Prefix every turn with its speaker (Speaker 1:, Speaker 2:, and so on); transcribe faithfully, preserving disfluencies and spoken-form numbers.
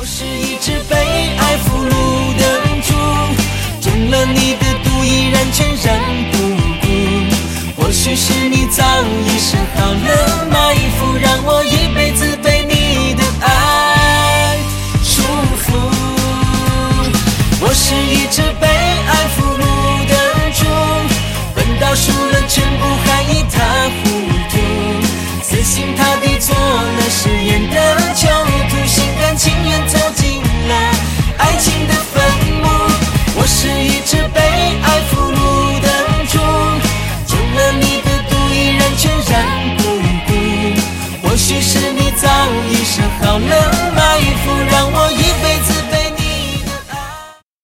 Speaker 1: 我是一只被爱俘虏的猪，中了你的毒依然全然不顾。或许是你早已设好了埋伏，让我